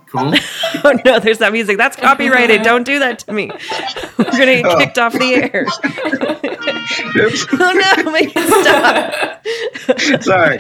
Cool. Oh no, there's that music. That's copyrighted. Don't do that to me. We're going to get kicked off the air. Oh no, make it stop. Sorry.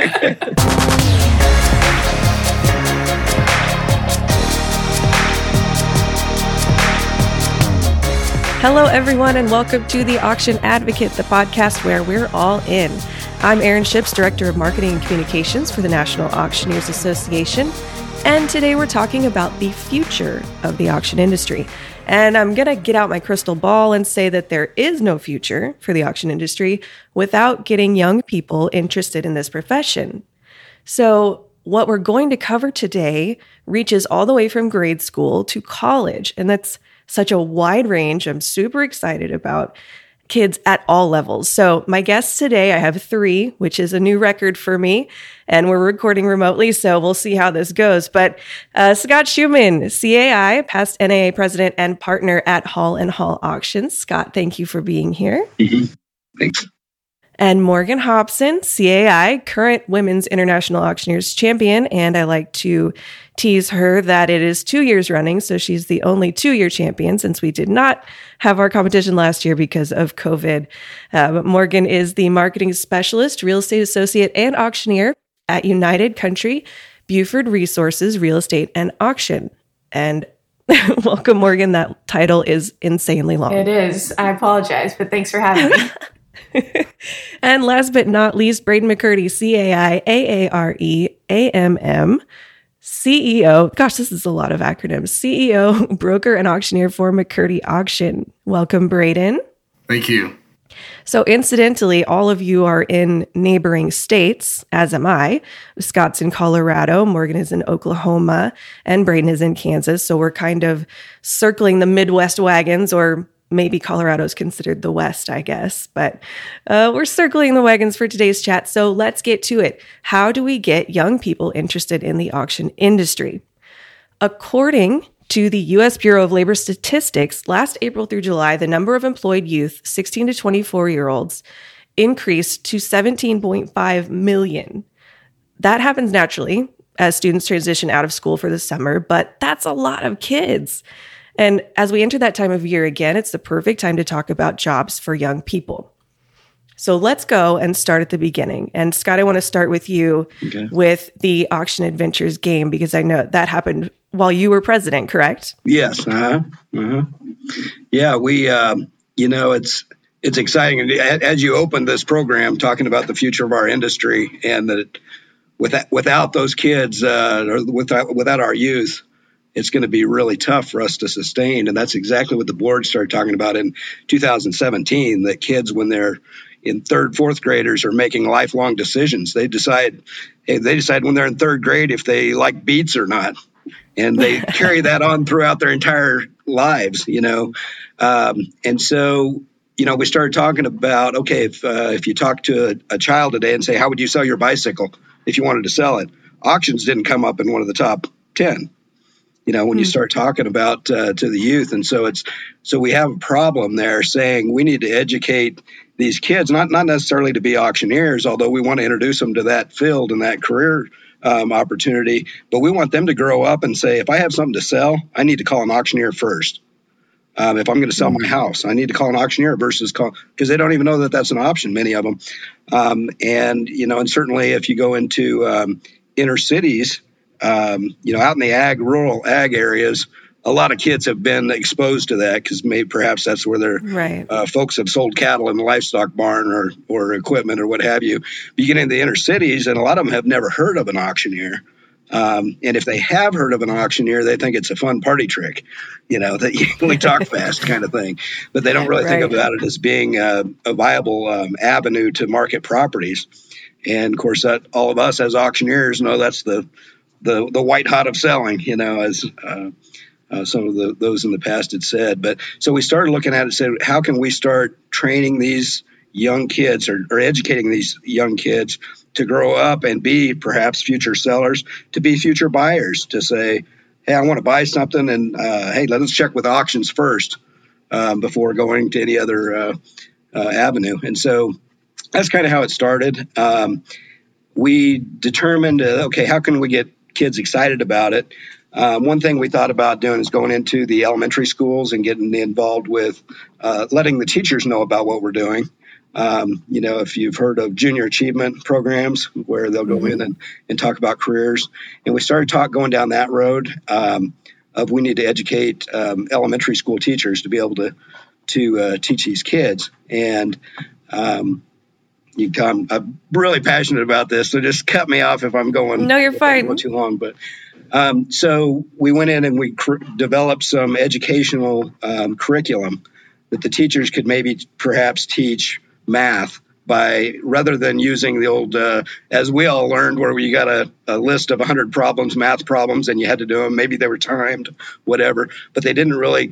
Hello, everyone, and welcome to The Auction Advocate, the podcast where we're all in. I'm Erin Ships, Director of Marketing and Communications for the National Auctioneers Association, and today we're talking about the future of the auction industry. And I'm going to get out my crystal ball and say that there is no future for the auction industry without getting young people interested in this profession. So what we're going to cover today reaches all the way from grade school to college, and that's such a wide range. I'm super excited about kids at all levels. So my guests today, I have 3, which is a new record for me, and we're recording remotely, so we'll see how this goes. But Scott Schumann, CAI, past NAA president and partner at Hall & Hall Auctions. Scott, thank you for being here. Mm-hmm. Thanks. And Morgan Hobson, CAI, current Women's International Auctioneers champion, and I like to tease her that it is 2 years running, so she's the only 2-year champion since we did not have our competition last year because of COVID. But Morgan is the marketing specialist, real estate associate, and auctioneer at United Country Buford Resources Real Estate and Auction. And welcome, Morgan. That title is insanely long. It is. I apologize, but thanks for having me. And last but not least, Braden McCurdy, CAI, AARE, AMM, CEO. Gosh, this is a lot of acronyms. CEO, broker, and auctioneer for McCurdy Auction. Welcome, Braden. Thank you. So incidentally, all of you are in neighboring states, as am I. Scott's in Colorado, Morgan is in Oklahoma, and Braden is in Kansas. So we're kind of circling the Midwest wagons, or maybe Colorado is considered the West, I guess, but we're circling the wagons for today's chat. So let's get to it. How do we get young people interested in the auction industry? According to the U.S. Bureau of Labor Statistics, last April through July, the number of employed youth, 16 to 24-year-olds, increased to 17.5 million. That happens naturally as students transition out of school for the summer, but that's a lot of kids. And as we enter that time of year again, it's the perfect time to talk about jobs for young people. So let's go and start at the beginning. And Scott, I want to start with you with the Auction Adventures game, because I know that happened while you were president, correct? Yes. Yeah, we, it's exciting. As you opened this program talking about the future of our industry, and that without those kids, or without our youth, it's going to be really tough for us to sustain. And that's exactly what the board started talking about in 2017, that kids, when they're in 3rd, 4th graders, are making lifelong decisions. They decide when they're in 3rd grade if they like beets or not. And they carry that on throughout their entire lives, And so, we started talking about, okay, if you talk to a child today and say, how would you sell your bicycle if you wanted to sell it? Auctions didn't come up in one of the top 10. When you start talking about to the youth. And so we have a problem there saying we need to educate these kids, not necessarily to be auctioneers, although we want to introduce them to that field and that career opportunity. But we want them to grow up and say, if I have something to sell, I need to call an auctioneer first. If I'm going to sell my house, I need to call an auctioneer because they don't even know that that's an option, many of them. And certainly if you go into inner cities, out in the rural ag areas, a lot of kids have been exposed to that because perhaps that's where their folks have sold cattle in the livestock barn or equipment or what have you. But you get into the inner cities, and a lot of them have never heard of an auctioneer. And if they have heard of an auctioneer, they think it's a fun party trick, that you only talk fast kind of thing. But they don't really think about it as being a viable avenue to market properties. And of course, that all of us as auctioneers know that's the white hot of selling, as some of those in the past had said. But so we started looking at it and said, how can we start training these young kids or educating these young kids to grow up and be perhaps future sellers, to be future buyers, to say, hey, I want to buy something, and hey, let us check with auctions first before going to any other avenue. And so that's kind of how it started. We determined, okay, how can we get kids excited about it. One thing we thought about doing is going into the elementary schools and getting involved with letting the teachers know about what we're doing. If you've heard of junior achievement programs where they'll go in and talk about careers. And we started going down that road of we need to educate elementary school teachers to be able to teach these kids. And I'm really passionate about this, so just cut me off if I'm going. No, you're fine. Going too long, but so we went in and we developed some educational curriculum that the teachers could maybe perhaps teach math by, rather than using the old, as we all learned, where you got a list of 100 problems, math problems, and you had to do them. Maybe they were timed, whatever, but it didn't really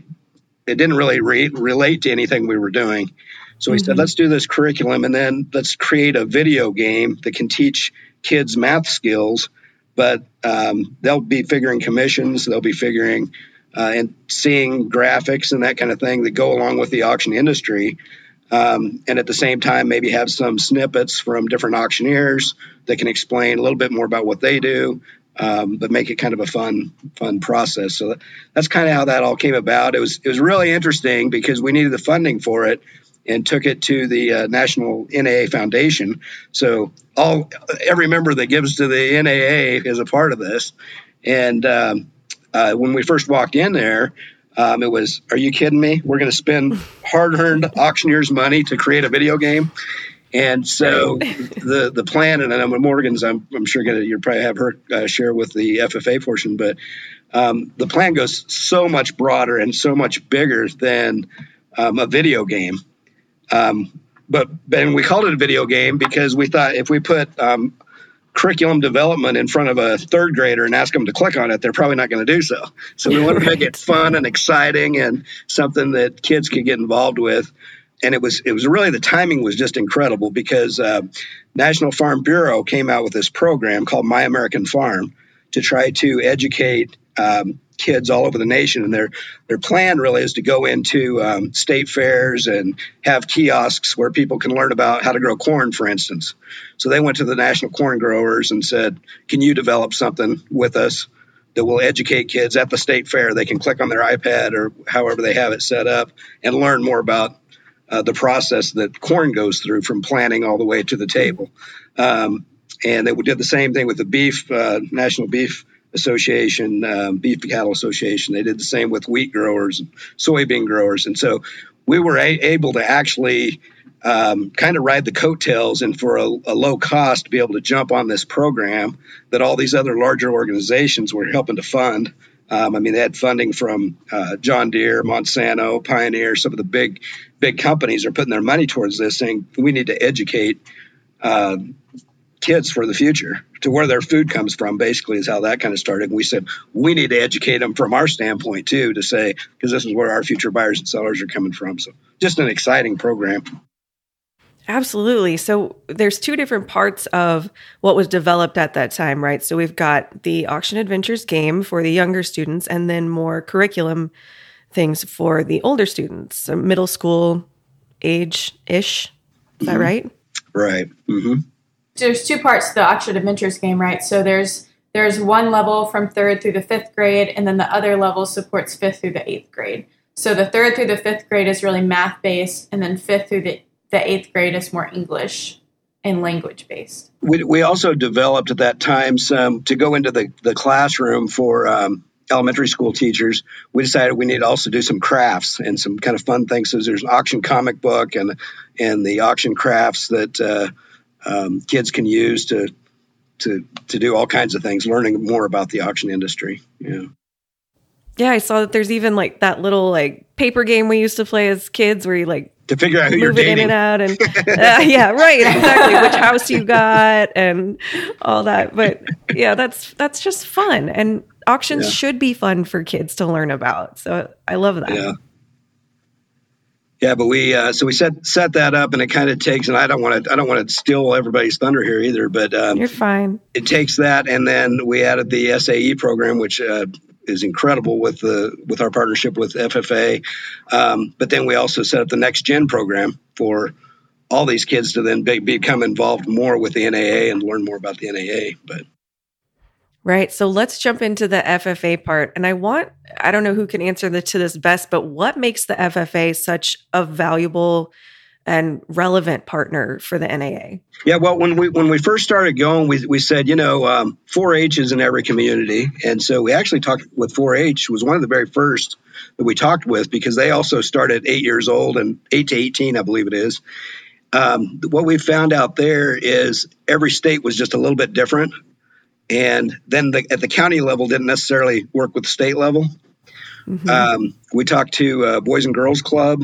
relate to anything we were doing. So we said, let's do this curriculum, and then let's create a video game that can teach kids math skills. But they'll be figuring commissions, they'll be figuring and seeing graphics and that kind of thing that go along with the auction industry. And at the same time, maybe have some snippets from different auctioneers that can explain a little bit more about what they do, but make it kind of a fun process. So that's kind of how that all came about. It was really interesting because we needed the funding for it, and took it to the National NAA Foundation. So every member that gives to the NAA is a part of this. And when we first walked in there, it was, are you kidding me? We're going to spend hard-earned auctioneers' money to create a video game. And so the plan, and then Morgan's, I'm sure you'll probably have her share with the FFA portion, but the plan goes so much broader and so much bigger than a video game. But we called it a video game because we thought if we put curriculum development in front of a third grader and ask them to click on it, they're probably not going to do so. So we want to make it fun and exciting and something that kids could get involved with. And it was really, the timing was just incredible because National Farm Bureau came out with this program called My American Farm to try to educate kids all over the nation. And their plan really is to go into state fairs and have kiosks where people can learn about how to grow corn, for instance. So they went to the national corn growers and said, can you develop something with us that will educate kids at the state fair? They can click on their iPad or however they have it set up and learn more about the process that corn goes through from planting all the way to the table. And they did the same thing with the National Beef Association, Beef Cattle Association. They did the same with wheat growers and soybean growers. And so we were able to actually kind of ride the coattails and for a low cost to be able to jump on this program that all these other larger organizations were helping to fund. They had funding from John Deere, Monsanto, Pioneer. Some of the big companies are putting their money towards this, saying we need to educate kids for the future, to where their food comes from, basically, is how that kind of started. And we said we need to educate them from our standpoint too, to say, because this is where our future buyers and sellers are coming from. So just an exciting program. Absolutely. So there's two different parts of what was developed at that time, right? So we've got the Auction Adventures game for the younger students, and then more curriculum things for the older students, so middle school age-ish. Is that right? Right. Mm-hmm. There's two parts to the Auction Adventures game, right? So there's one level from 3rd through the 5th grade, and then the other level supports 5th through the 8th grade. So the 3rd through the 5th grade is really math-based, and then 5th through the 8th grade is more English and language-based. We also developed at that time some to go into the classroom for elementary school teachers. We decided we need to also do some crafts and some kind of fun things. So there's an auction comic book and the auction crafts that kids can use to do all kinds of things, learning more about the auction industry. Yeah, I saw that there's even like that little like paper game we used to play as kids where you like to figure out who you're dating. Move it in and out, and yeah, right, exactly. Which house you got and all that. But yeah, that's just fun, and auctions should be fun for kids to learn about. So I love that. Yeah, but we set that up, and it kind of takes. And I don't want to steal everybody's thunder here either. But you're fine. It takes that, and then we added the SAE program, which is incredible with our partnership with FFA. But then we also set up the Next Gen program for all these kids to then become involved more with the NAA and learn more about the NAA. But Right. So let's jump into the FFA part. And I don't know who can answer to this best, but what makes the FFA such a valuable and relevant partner for the NAA? Yeah, well, when we first started going, we said, 4-H is in every community. And so we actually talked with 4-H, was one of the very first that we talked with, because they also started at 8 years old, and 8 to 18, I believe it is. What we found out there is every state was just a little bit different. And then at the county level didn't necessarily work with the state level. Mm-hmm. We talked to Boys and Girls Club.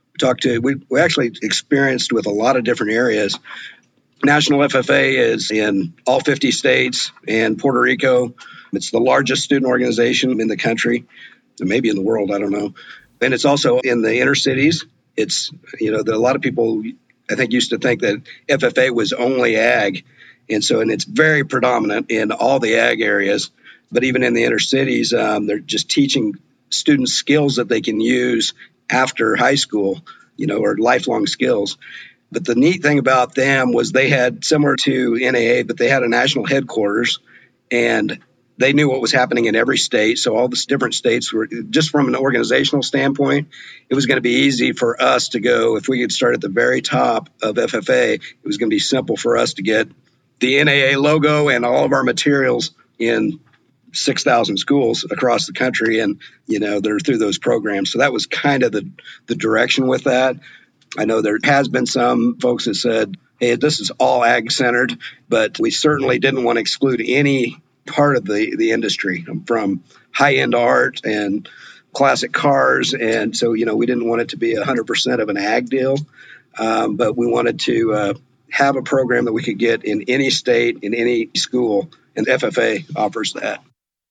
We actually experienced with a lot of different areas. National FFA is in all 50 states and Puerto Rico. It's the largest student organization in the country, maybe in the world, I don't know. And it's also in the inner cities. It's, a lot of people, I think, used to think that FFA was only ag. And it's very predominant in all the ag areas. But even in the inner cities, they're just teaching students skills that they can use after high school, or lifelong skills. But the neat thing about them was they had, similar to NAA, but they had a national headquarters, and they knew what was happening in every state. So all the different states were, just from an organizational standpoint, it was going to be easy for us to go. If we could start at the very top of FFA, it was going to be simple for us to get the NAA logo and all of our materials in 6,000 schools across the country, and they're through those programs. So that was kind of the direction with that. I know there has been some folks that said, hey, this is all ag centered, but we certainly didn't want to exclude any part of the industry, from high-end art and classic cars. And so, we didn't want it to be 100% of an ag deal, but we wanted to have a program that we could get in any state, in any school, and FFA offers that.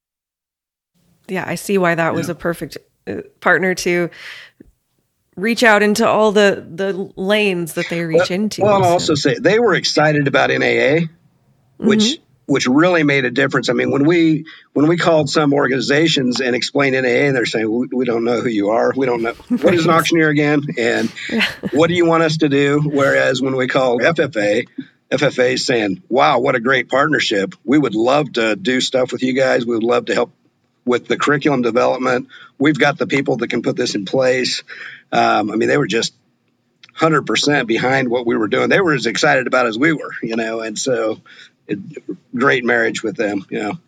Yeah, I see why that was a perfect partner to reach out into all the lanes that they reach into. Well, I'll also say they were excited about NAA, which really made a difference. I mean, when we called some organizations and explained NAA, and they're saying, we don't know who you are. We don't know. What is an auctioneer again? And what do you want us to do? Whereas when we called FFA is saying, wow, what a great partnership. We would love to do stuff with you guys. We would love to help with the curriculum development. We've got the people that can put this in place. They were just 100% behind what we were doing. They were as excited about it as we were, and so great marriage with them,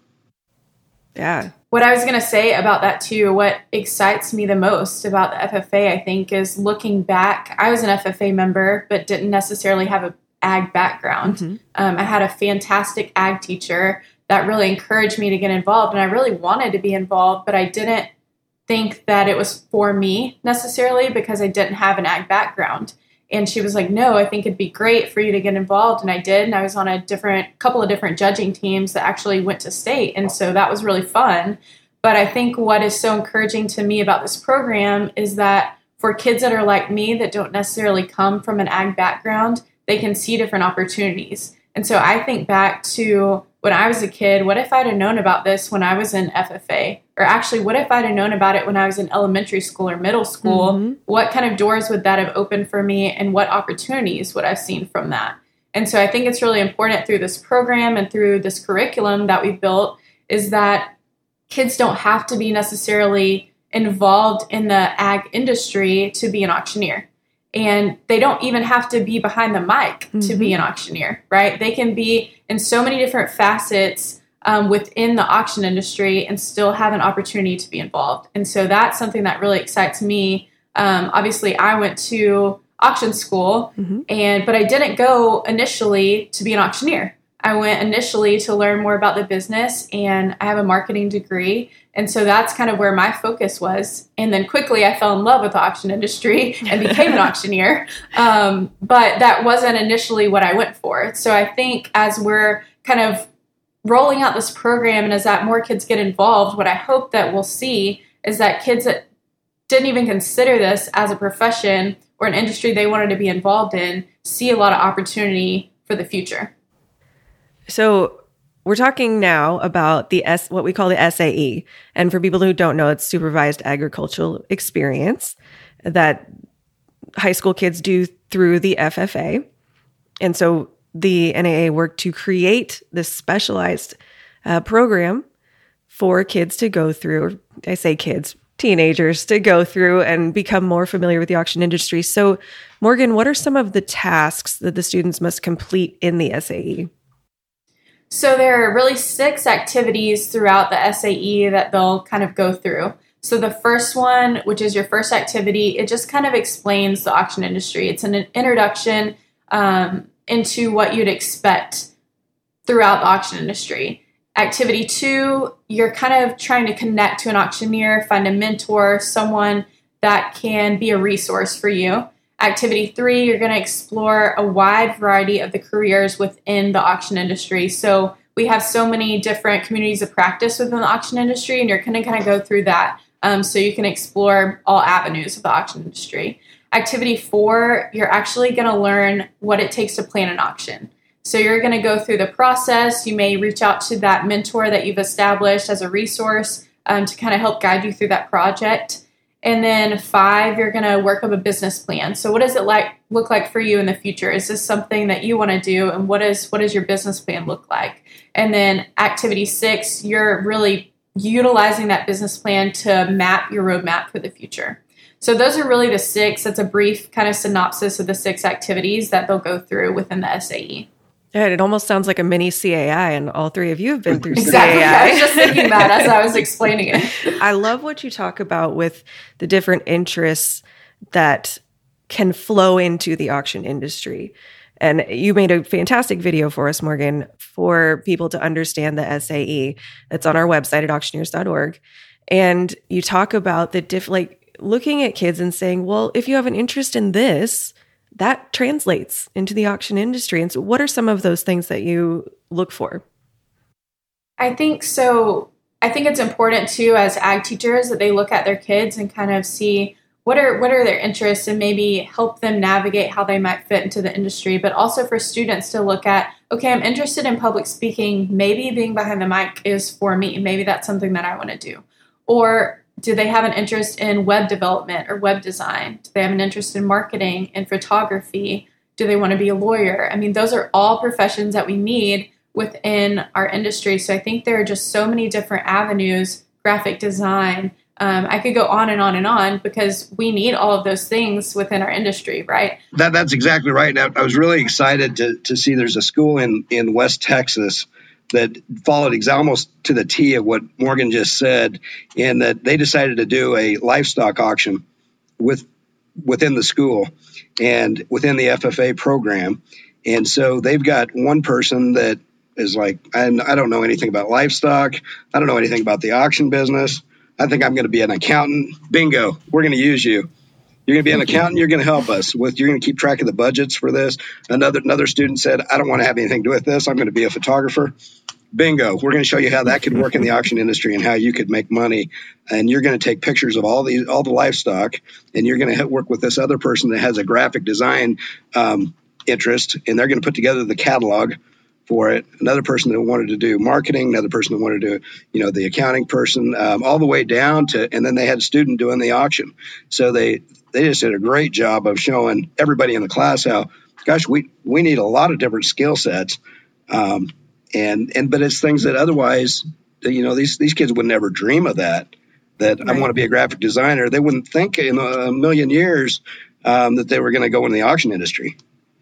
Yeah. What I was going to say about that too, what excites me the most about the FFA, I think, is looking back. I was an FFA member, but didn't necessarily have an ag background. Mm-hmm. I had a fantastic ag teacher that really encouraged me to get involved, and I really wanted to be involved, but I didn't think that it was for me necessarily because I didn't have an ag background. And she was like, no, I think it'd be great for you to get involved. And I did. And I was on a couple of different judging teams that actually went to state. And so that was really fun. But I think what is so encouraging to me about this program is that for kids that are like me, that don't necessarily come from an ag background, they can see different opportunities. And so I think back to when I was a kid, what if I'd have known about this when I was in FFA? Or actually, what if I'd have known about it when I was in elementary school or middle school? Mm-hmm. What kind of doors would that have opened for me, and what opportunities would I have seen from that? And so I think it's really important through this program and through this curriculum that we've built is that kids don't have to be necessarily involved in the ag industry to be an auctioneer. And they don't even have to be behind the mic to be an auctioneer, right? They can be in so many different facets within the auction industry and still have an opportunity to be involved. And so that's something that really excites me. Obviously, I went to auction school, but I didn't go initially to be an auctioneer. I went initially to learn more about the business, and I have a marketing degree. And so that's kind of where my focus was. And then quickly I fell in love with the auction industry and became an auctioneer. But that wasn't initially what I went for. So I think as we're kind of rolling out this program and as that more kids get involved, what I hope that we'll see is that kids that didn't even consider this as a profession or an industry they wanted to be involved in see a lot of opportunity for the future. So we're talking now about what we call the SAE. And for people who don't know, it's Supervised Agricultural Experience that high school kids do through the FFA. And so the NAA worked to create this specialized program for kids to go through. I say kids, teenagers to go through and become more familiar with the auction industry. So, Morgan, what are some of the tasks that the students must complete in the SAE? So there are really 6 activities throughout the SAE that they'll kind of go through. So the first one, which is your first activity, it just kind of explains the auction industry. It's an introduction into what you'd expect throughout the auction industry. Activity 2, you're kind of trying to connect to an auctioneer, find a mentor, someone that can be a resource for you. Activity 3, you're going to explore a wide variety of the careers within the auction industry. So we have so many different communities of practice within the auction industry, and you're going to kind of go through that so you can explore all avenues of the auction industry. Activity 4, you're actually going to learn what it takes to plan an auction. So you're going to go through the process. You may reach out to that mentor that you've established as a resource to kind of help guide you through that project. And then 5, you're going to work up a business plan. So what does it look like for you in the future? Is this something that you want to do? And what does your business plan look like? And then activity 6, you're really utilizing that business plan to map your roadmap for the future. So those are really the 6. That's a brief kind of synopsis of the 6 activities that they'll go through within the SAE. Yeah, it almost sounds like a mini CAI, and all 3 of you have been through Exactly. CAI. I was just thinking that as I was explaining it. I love what you talk about with the different interests that can flow into the auction industry. And you made a fantastic video for us, Morgan, for people to understand the SAE. That's on our website at auctioneers.org. And you talk about the looking at kids and saying, well, if you have an interest in this, that translates into the auction industry. And so what are some of those things that you look for? I think it's important too, as ag teachers, that they look at their kids and kind of see what are their interests and maybe help them navigate how they might fit into the industry. But also for students to look at, okay, I'm interested in public speaking. Maybe being behind the mic is for me. Maybe that's something that I want to do. Or do they have an interest in web development or web design? Do they have an interest in marketing and photography? Do they want to be a lawyer? I mean, those are all professions that we need within our industry. So I think there are just so many different avenues, graphic design. I could go on and on and on because we need all of those things within our industry, right? That's exactly right. I was really excited to see there's a school in West Texas that followed almost to the T of what Morgan just said, in that they decided to do a livestock auction within the school and within the FFA program. And so they've got one person that is like, I don't know anything about livestock. I don't know anything about the auction business. I think I'm going to be an accountant. Bingo. We're going to use you. You're going to be an accountant. You're going to help us you're going to keep track of the budgets for this. Another student said, I don't want to have anything to do with this. I'm going to be a photographer. Bingo. We're going to show you how that could work in the auction industry and how you could make money. And you're going to take pictures of all the livestock, and you're going to work with this other person that has a graphic design interest, and they're going to put together the catalog for it. Another person that wanted to do marketing, another person that wanted to do, the accounting person, all the way down to, and then they had a student doing the auction. So they just did a great job of showing everybody in the class how, gosh, we need a lot of different skill sets. But it's things that otherwise, these kids would never dream of that right. I want to be a graphic designer. They wouldn't think in a million years that they were going to go in the auction industry,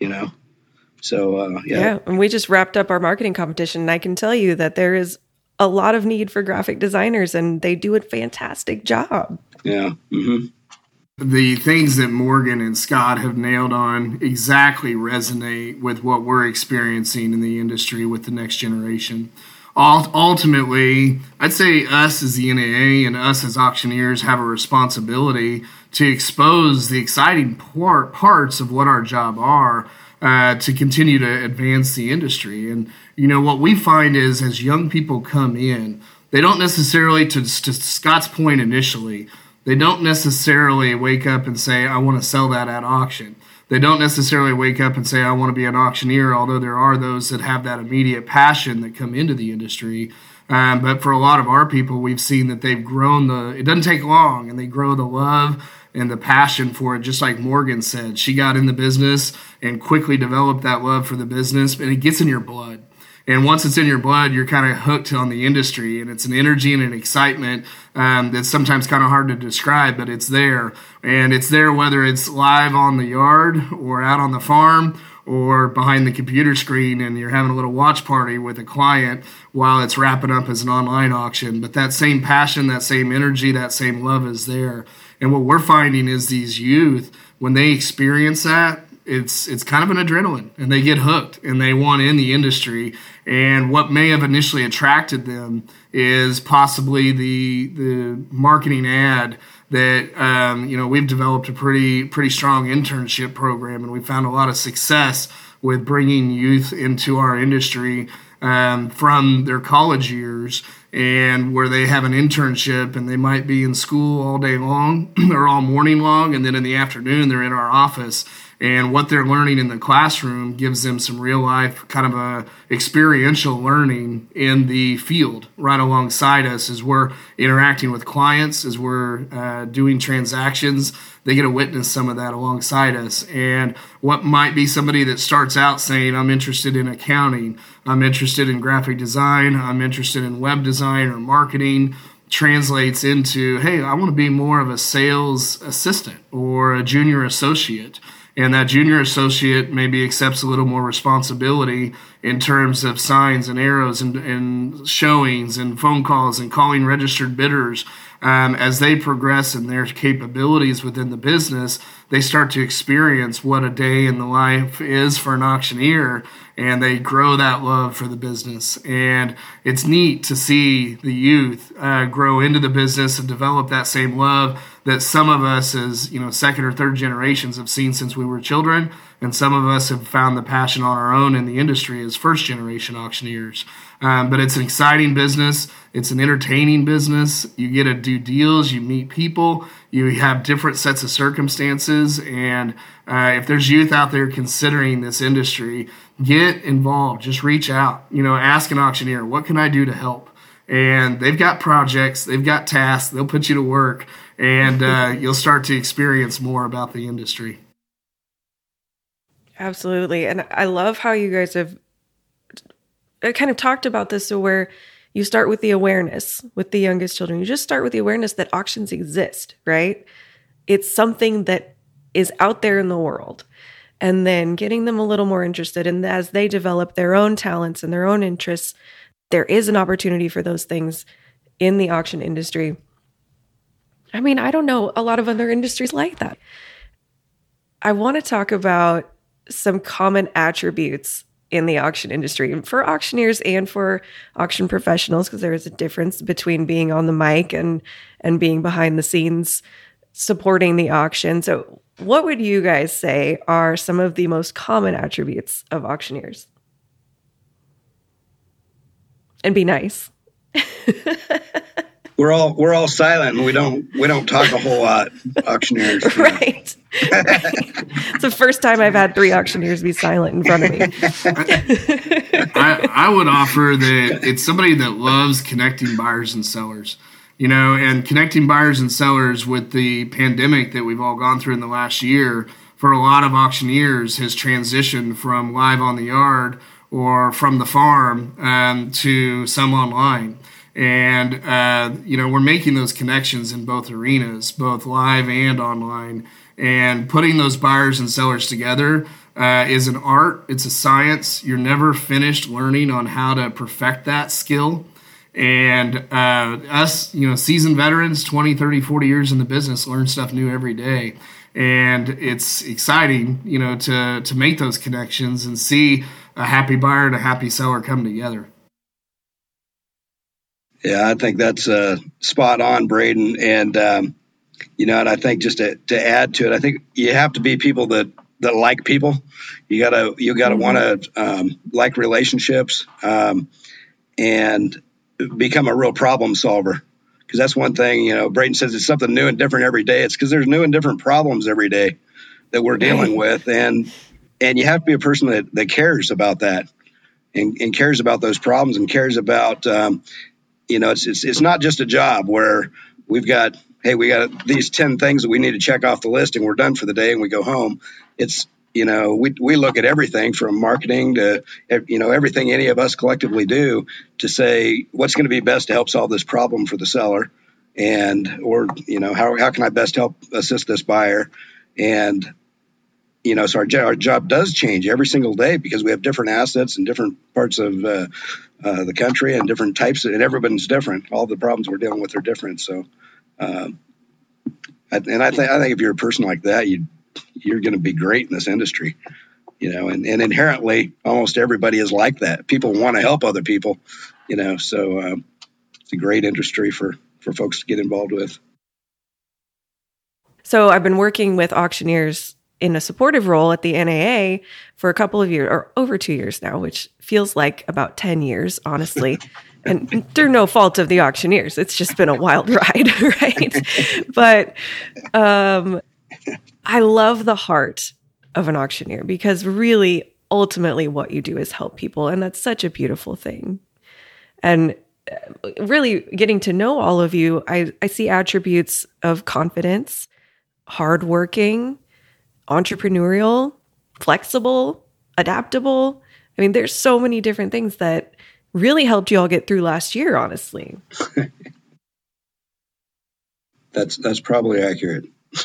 So, yeah. And we just wrapped up our marketing competition, and I can tell you that there is a lot of need for graphic designers, and they do a fantastic job. Yeah. Mm-hmm. The things that Morgan and Scott have nailed on exactly resonate with what we're experiencing in the industry with the next generation. Ultimately, I'd say us as the NAA and us as auctioneers have a responsibility to expose the exciting parts of what our job are to continue to advance the industry. And, what we find is as young people come in, they don't necessarily, to Scott's point initially, they don't necessarily wake up and say, I want to sell that at auction. They don't necessarily wake up and say, I want to be an auctioneer, although there are those that have that immediate passion that come into the industry. But for a lot of our people, we've seen that they've grown it doesn't take long, and they grow the love and the passion for it. Just like Morgan said, she got in the business and quickly developed that love for the business, and it gets in your blood. And once it's in your blood, you're kind of hooked on the industry, and it's an energy and an excitement that's sometimes kind of hard to describe, but it's there. And it's there whether it's live on the yard or out on the farm or behind the computer screen and you're having a little watch party with a client while it's wrapping up as an online auction. But that same passion, that same energy, that same love is there. And what we're finding is these youth, when they experience that, it's kind of an adrenaline, and they get hooked and they want in the industry. And what may have initially attracted them is possibly the marketing ad that we've developed a pretty strong internship program, and we found a lot of success with bringing youth into our industry from their college years, and where they have an internship and they might be in school all day long or all morning long, and then in the afternoon they're in our office. And what they're learning in the classroom gives them some real life kind of a experiential learning in the field right alongside us as we're interacting with clients, as we're doing transactions. They get to witness some of that alongside us. And what might be somebody that starts out saying, I'm interested in accounting, I'm interested in graphic design, I'm interested in web design or marketing, translates into, hey, I want to be more of a sales assistant or a junior associate. And that junior associate maybe accepts a little more responsibility in terms of signs and arrows and showings and phone calls and calling registered bidders. As they progress in their capabilities within the business, they start to experience what a day in the life is for an auctioneer, and they grow that love for the business. And it's neat to see the youth grow into the business and develop that same love that some of us as second or third generations have seen since we were children, and some of us have found the passion on our own in the industry as first generation auctioneers. But it's an exciting business. It's an entertaining business. You get to do deals. You meet people. You have different sets of circumstances. And if there's youth out there considering this industry, get involved. Just reach out. Ask an auctioneer, what can I do to help? And they've got projects. They've got tasks. They'll put you to work. And you'll start to experience more about the industry. Absolutely. And I love how you guys have kind of talked about this, so where you start with the awareness with the youngest children. You just start with the awareness that auctions exist, right? It's something that is out there in the world. And then getting them a little more interested. And as they develop their own talents and their own interests, there is an opportunity for those things in the auction industry. I mean, I don't know a lot of other industries like that. I want to talk about some common attributes in the auction industry for auctioneers and for auction professionals, because there is a difference between being on the mic and being behind the scenes supporting the auction. So what would you guys say are some of the most common attributes of auctioneers? And be nice. We're all silent and we don't talk a whole lot, auctioneers. Right. It's the first time I've had 3 auctioneers be silent in front of me. I would offer that it's somebody that loves connecting buyers and sellers, and connecting buyers and sellers with the pandemic that we've all gone through in the last year. For a lot of auctioneers has transitioned from live on the yard or from the farm to some online. And, we're making those connections in both arenas, both live and online. And putting those buyers and sellers together is an art. It's a science. You're never finished learning on how to perfect that skill. And us, seasoned veterans, 20, 30, 40 years in the business, learn stuff new every day. And it's exciting, to make those connections and see a happy buyer and a happy seller come together. Yeah, I think that's spot on, Braden. And, and I think just to add to it, I think you have to be people that like people. You gotta want to like relationships and become a real problem solver. Because that's one thing, Braden says it's something new and different every day. It's because there's new and different problems every day that we're dealing with. And you have to be a person that cares about that and cares about those problems and cares about, it's not just a job where we got these 10 things that we need to check off the list and we're done for the day and we go home. It's we look at everything from marketing to, everything any of us collectively do to say what's going to be best to help solve this problem for the seller, or how can I best help assist this buyer. And so our job does change every single day because we have different assets in different parts of the country and different types, and everyone's different. All the problems we're dealing with are different. So, I think if you're a person like that, you're going to be great in this industry, and inherently almost everybody is like that. People want to help other people, so it's a great industry for folks to get involved with. So I've been working with auctioneers in a supportive role at the NAA for a couple of years, or over 2 years now, which feels like about 10 years, honestly. And through no fault of the auctioneers. It's just been a wild ride, right? But I love the heart of an auctioneer because really, ultimately, what you do is help people. And that's such a beautiful thing. And really getting to know all of you, I see attributes of confidence, hardworking, entrepreneurial, flexible, adaptable. I mean, there's so many different things that really helped you all get through last year, honestly. That's probably accurate.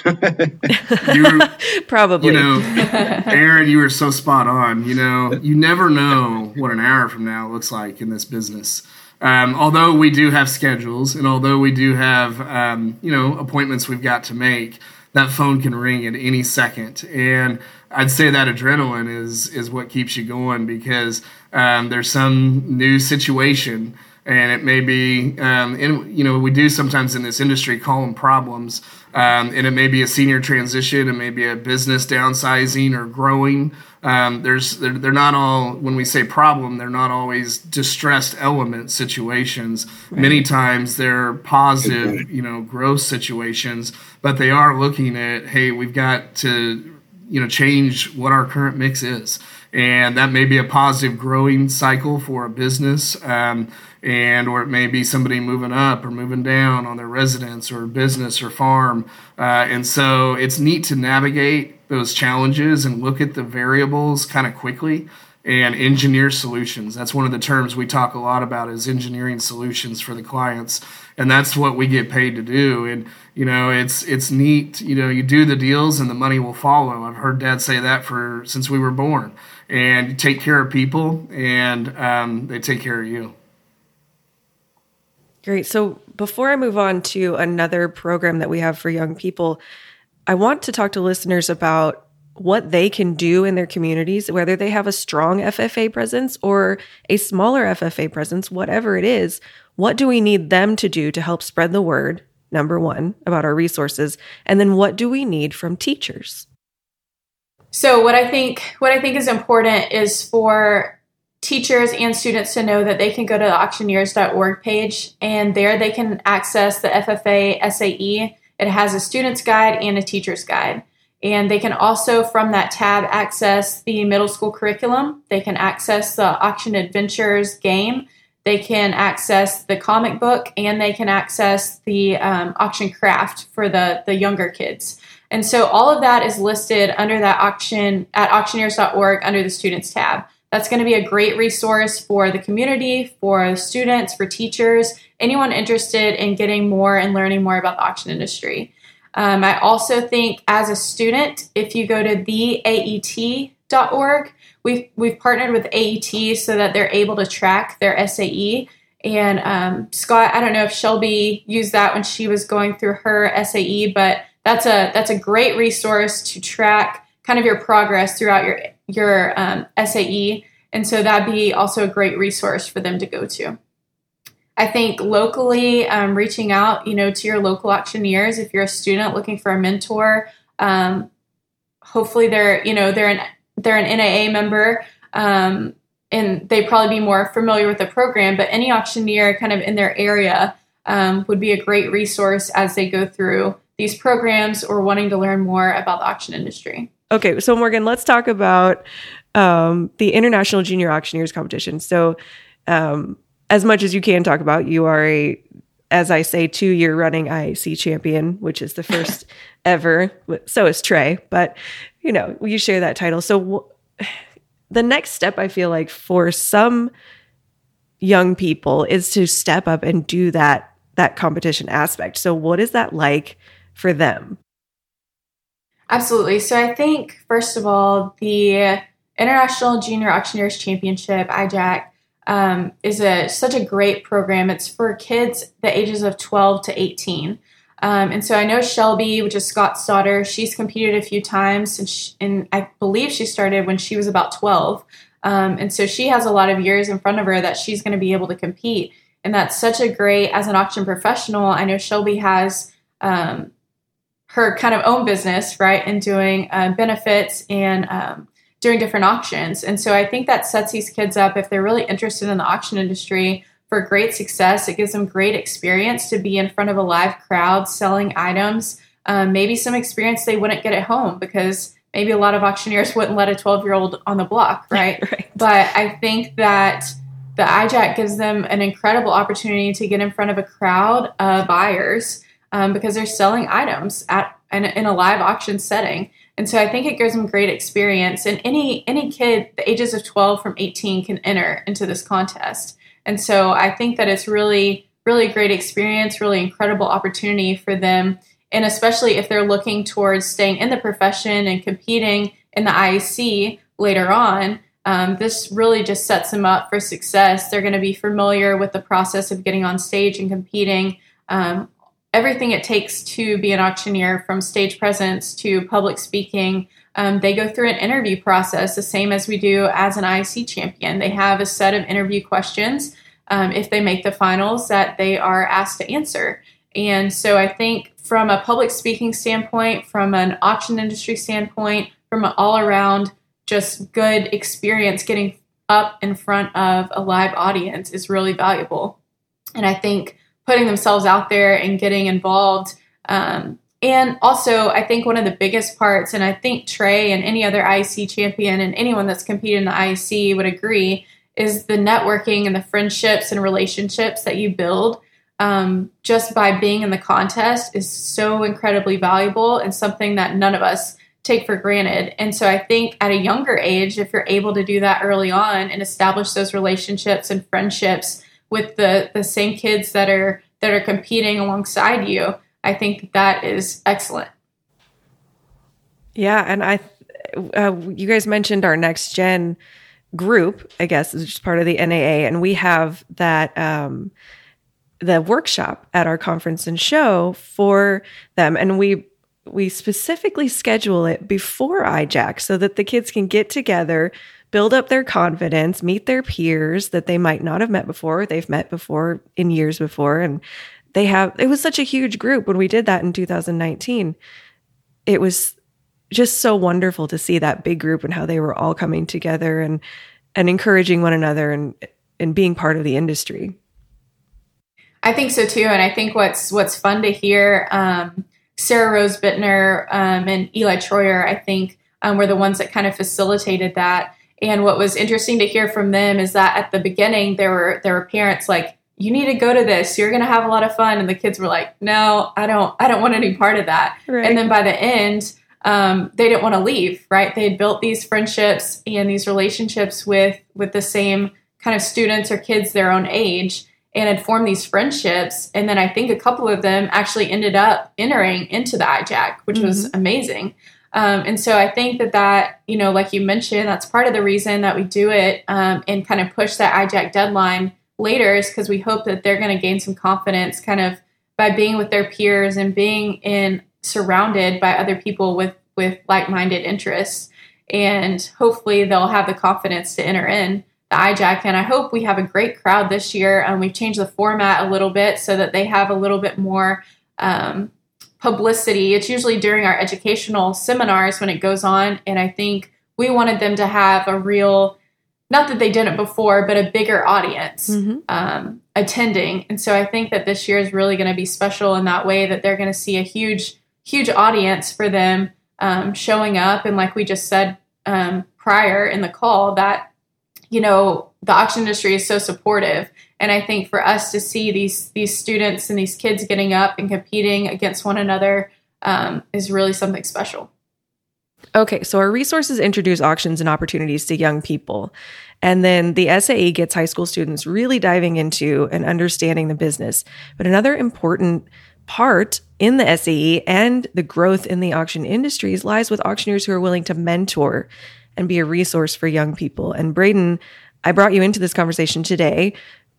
Probably. Aaron, you were so spot on. You never know what an hour from now looks like in this business. Although we do have schedules and although we do have, appointments we've got to make, that phone can ring at any second. And I'd say that adrenaline is what keeps you going because there's some new situation. And it may be, we do sometimes in this industry call them problems. And it may be a senior transition, it may be a business downsizing or growing. They're not all, when we say problem, they're not always distressed element situations. Right. Many times they're positive, growth situations, but they are looking at, hey, we've got to, change what our current mix is. And that may be a positive growing cycle for a business, or it may be somebody moving up or moving down on their residence or business or farm. And so it's neat to navigate those challenges and look at the variables kind of quickly and engineer solutions. That's one of the terms we talk a lot about is engineering solutions for the clients. And that's what we get paid to do. And, it's neat, you do the deals and the money will follow. I've heard Dad say that since we were born. And you take care of people and they take care of you. Great. So before I move on to another program that we have for young people, I want to talk to listeners about what they can do in their communities, whether they have a strong FFA presence or a smaller FFA presence, whatever it is. What do we need them to do to help spread the word, number one, about our resources? And then what do we need from teachers? So what I think is important is for teachers and students to know that they can go to the auctioneers.org page, and there they can access the FFA SAE. It has a student's guide and a teacher's guide. And they can also, from that tab, access the middle school curriculum. They can access the Auction Adventures game. They can access the comic book, and they can access the auction craft for the younger kids. And so all of that is listed under that auction at auctioneers.org under the students tab. That's going to be a great resource for the community, for students, for teachers, anyone interested in getting more and learning more about the auction industry. I also think as a student, if you go to theaet.org, we've partnered with AET so that they're able to track their SAE. And Scott, I don't know if Shelby used that when she was going through her SAE, but that's a great resource to track kind of your progress throughout your SAE. And so that'd be also a great resource for them to go to. I think locally, reaching out, to your local auctioneers, if you're a student looking for a mentor, hopefully they're an NAA member, and they'd probably be more familiar with the program, but any auctioneer kind of in their area would be a great resource as they go through these programs or wanting to learn more about the auction industry. Okay, so Morgan, let's talk about the International Junior Auctioneers Competition. So as much as you can talk about, you are a as I say, 2-year running IAC champion, which is the first ever. So is Trey, but you share that title. So the next step, I feel like, for some young people is to step up and do that competition aspect. So what is that like for them? Absolutely. So I think, first of all, the International Junior Auctioneers Championship, IJAC, is such a great program. It's for kids the ages of 12 to 18. And so I know Shelby, which is Scott's daughter, she's competed a few times, and I believe she started when she was about 12. And so she has a lot of years in front of her that she's going to be able to compete. And that's such a great, as an auction professional, I know Shelby has her kind of own business, right, and doing benefits and doing different auctions. And so I think that sets these kids up, if they're really interested in the auction industry, for great success. It gives them great experience to be in front of a live crowd selling items, maybe some experience they wouldn't get at home, because maybe a lot of auctioneers wouldn't let a 12-year-old on the block, right? Right. But I think that the IJAC gives them an incredible opportunity to get in front of a crowd of buyers, because they're selling items in a live auction setting. And so I think it gives them great experience. And any kid, the ages of 12 from 18, can enter into this contest. And so I think that it's really, really great experience, really incredible opportunity for them. And especially if they're looking towards staying in the profession and competing in the IAC later on, this really just sets them up for success. They're going to be familiar with the process of getting on stage and competing, everything it takes to be an auctioneer, from stage presence to public speaking. They go through an interview process, the same as we do as an IAC champion. They have a set of interview questions, if they make the finals, that they are asked to answer. And so I think from a public speaking standpoint, from an auction industry standpoint, from an all-around just good experience, getting up in front of a live audience is really valuable. And I think putting themselves out there and getting involved. And also, I think one of the biggest parts, and I think Trey and any other IAC champion and anyone that's competed in the IAC would agree, is the networking and the friendships and relationships that you build just by being in the contest is so incredibly valuable, and something that none of us take for granted. And so I think at a younger age, if you're able to do that early on and establish those relationships and friendships with the same kids that are competing alongside you, I think that is excellent. Yeah, and you guys mentioned our next gen group, I guess, is just part of the NAA, and we have that the workshop at our conference and show for them, and we specifically schedule it before IJAC so that the kids can get together, build up their confidence, meet their peers that they might not have met before, they've met before in years before. And it was such a huge group when we did that in 2019. It was just so wonderful to see that big group and how they were all coming together and encouraging one another and being part of the industry. I think so too. And I think what's fun to hear, Sarah Rose Bittner and Eli Troyer, I think, were the ones that kind of facilitated that. And what was interesting to hear from them is that at the beginning, there were parents like, you need to go to this, you're going to have a lot of fun. And the kids were like, no, I don't want any part of that. Right. And then by the end, they didn't want to leave, right? They had built these friendships and these relationships with the same kind of students or kids their own age, and had formed these friendships. And then I think a couple of them actually ended up entering into the IJAC, which was amazing. And so I think that, like you mentioned, that's part of the reason that we do it, and kind of push that IJAC deadline later, is because we hope that they're going to gain some confidence kind of by being with their peers and being surrounded by other people with like-minded interests. And hopefully they'll have the confidence to enter in the IJAC. And I hope we have a great crowd this year. We've changed the format a little bit so that they have a little bit more publicity. It's usually during our educational seminars when it goes on. And I think we wanted them to have a real, not that they didn't before, but a bigger audience attending. And so I think that this year is really going to be special in that way, that they're going to see a huge, huge audience for them showing up. And like we just said prior in the call, that the auction industry is so supportive, And I think for us to see these students and these kids getting up and competing against one another is really something special. Okay, so our resources introduce auctions and opportunities to young people. And then the SAE gets high school students really diving into and understanding the business. But another important part in the SAE and the growth in the auction industries lies with auctioneers who are willing to mentor and be a resource for young people. And Braden, I brought you into this conversation today.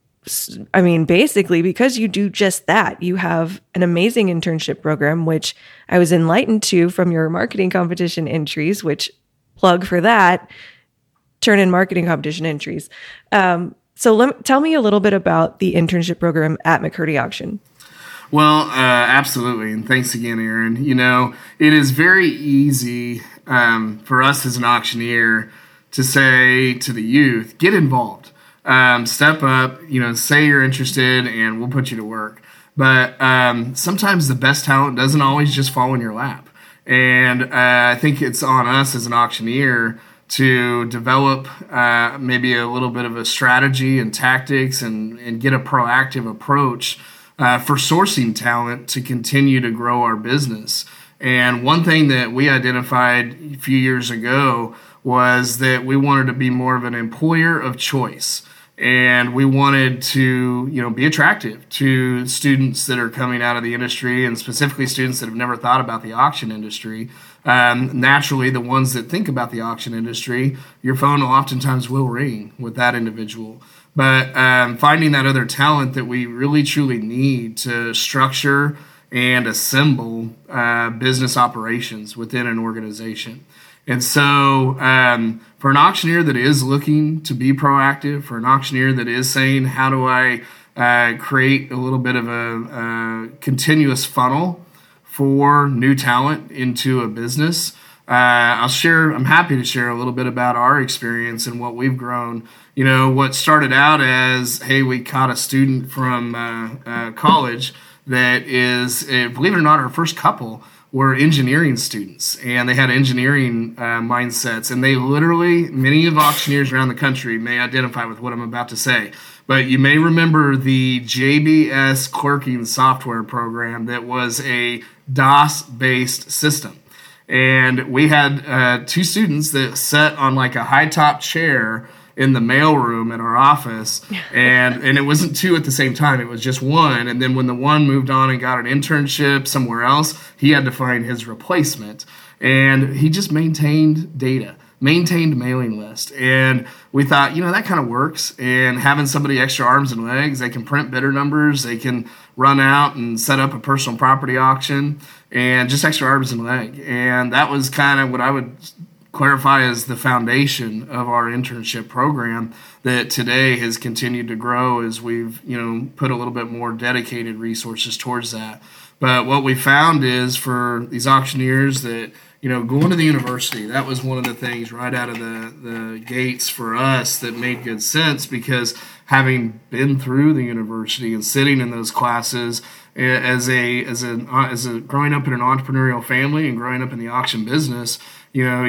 I mean, basically, because you do just that. You have an amazing internship program, which I was enlightened to from your marketing competition entries, which plug for that, turn in marketing competition entries. So tell me a little bit about the internship program at McCurdy Auction. Well, absolutely. And thanks again, Aaron. You know, it is very easy for us as an auctioneer to say to the youth, get involved. Step up, say you're interested and we'll put you to work. But sometimes the best talent doesn't always just fall in your lap. And I think it's on us as an auctioneer to develop maybe a little bit of a strategy and tactics and get a proactive approach for sourcing talent to continue to grow our business. And one thing that we identified a few years ago was that we wanted to be more of an employer of choice. And we wanted to, be attractive to students that are coming out of the industry, and specifically students that have never thought about the auction industry. Naturally, the ones that think about the auction industry, your phone oftentimes will ring with that individual. But finding that other talent that we really truly need to structure and assemble business operations within an organization. And so for an auctioneer that is looking to be proactive, for an auctioneer that is saying, how do I create a little bit of a continuous funnel for new talent into a business, I'm happy to share a little bit about our experience and what we've grown. What started out as, hey, we caught a student from college that is, believe it or not, our first couple were engineering students, and they had engineering mindsets. And they literally, many of auctioneers around the country may identify with what I'm about to say, but you may remember the JBS clerking software program that was a DOS-based system. And we had two students that sat on like a high top chair in the mailroom at our office, and it wasn't two at the same time, it was just one. And then when the one moved on and got an internship somewhere else, he had to find his replacement. And he just maintained data, maintained mailing list. And we thought, that kind of works. And having somebody extra arms and legs, they can print bidder numbers, they can run out and set up a personal property auction, and just extra arms and leg. And that was kind of what I would clarify as the foundation of our internship program that today has continued to grow as we've, put a little bit more dedicated resources towards that. But what we found is for these auctioneers that, going to the university, that was one of the things right out of the gates for us that made good sense, because having been through the university and sitting in those classes as a growing up in an entrepreneurial family and growing up in the auction business, I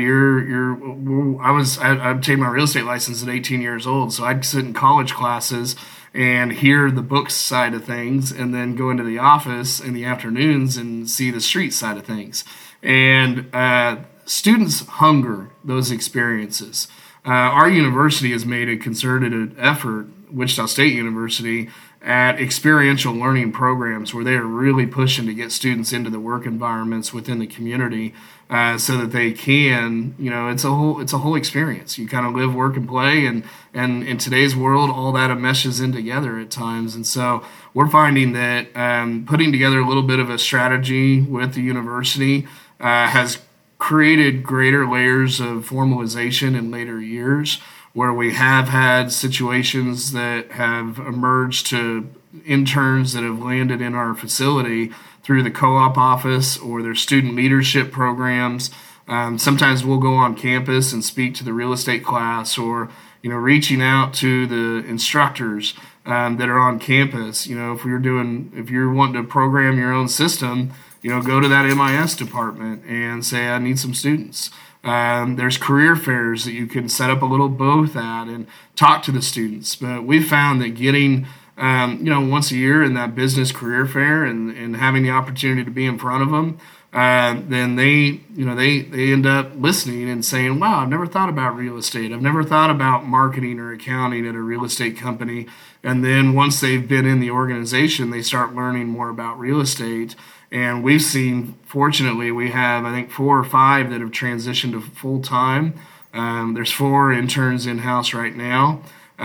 obtained my real estate license at 18 years old. So I'd sit in college classes and hear the books side of things, and then go into the office in the afternoons and see the street side of things. And students hunger those experiences. Our university has made a concerted effort, Wichita State University, at experiential learning programs where they are really pushing to get students into the work environments within the community, so that they can, it's a whole experience. You kind of live, work, and play, and in today's world, all that meshes in together at times. And so we're finding that putting together a little bit of a strategy with the university has created greater layers of formalization in later years, where we have had situations that have emerged to interns that have landed in our facility through the co-op office or their student leadership programs. Sometimes we'll go on campus and speak to the real estate class, or reaching out to the instructors that are on campus. If you're wanting to program your own system, go to that MIS department and say, I need some students. There's career fairs that you can set up a little booth at and talk to the students. But we've found that getting once a year in that business career fair and having the opportunity to be in front of them, then they end up listening and saying, wow, I've never thought about real estate. I've never thought about marketing or accounting at a real estate company. And then once they've been in the organization, they start learning more about real estate. And we've seen, fortunately, we have, I think, 4 or 5 that have transitioned to full time. There's 4 interns in-house right now.